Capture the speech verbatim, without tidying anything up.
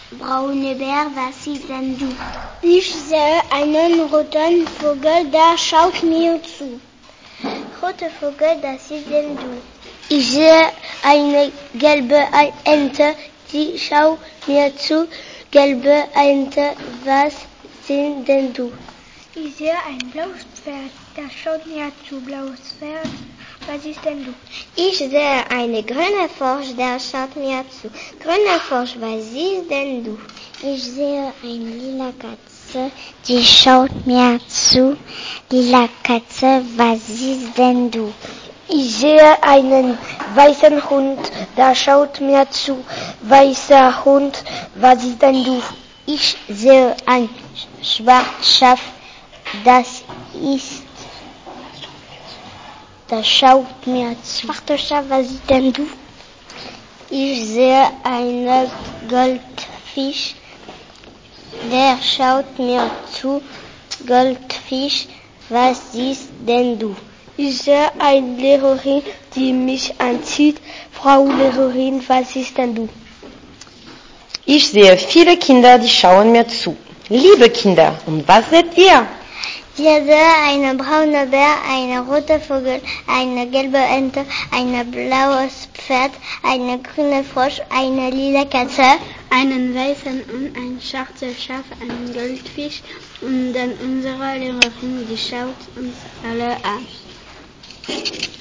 braune Bär, was siehst denn du? Ich sehe einen roten Vogel, der schaut mir zu. Roter Vogel, was siehst denn du? Ich sehe eine gelbe Ente, die schaut mir zu. Gelbe Ente, was siehst denn du? Ich sehe ein blaues Pferd, das schaut mir zu. Blaues Pferd, was ist denn du? Ich sehe eine grüne Frosch, der schaut mir zu. Grüne Frosch, was ist denn du? Ich sehe eine lila Katze, die schaut mir zu. Lila Katze, was ist denn du? Ich sehe einen weißen Hund, der schaut mir zu. Weißer Hund, was ist denn du? Ich sehe ein schwarzes Schaf, das ist, das schaut mir zu. Schwarzer Schaf, was ist denn du? Ich sehe einen Goldfisch, der schaut mir zu. Goldfisch, was ist denn du? Ich sehe eine Lehrerin, die mich anzieht. Frau Lehrerin, was ist denn du? Ich sehe viele Kinder, die schauen mir zu. Liebe Kinder, und was seht ihr? Ich sehe einen braunen Bär, einen roten Vogel, eine gelbe Ente, ein blaues Pferd, eine grüne Frosch, eine lila Katze, einen weißen und ein schwarzes Schaf, einen Goldfisch und dann unsere Lehrerin, die schaut uns alle an.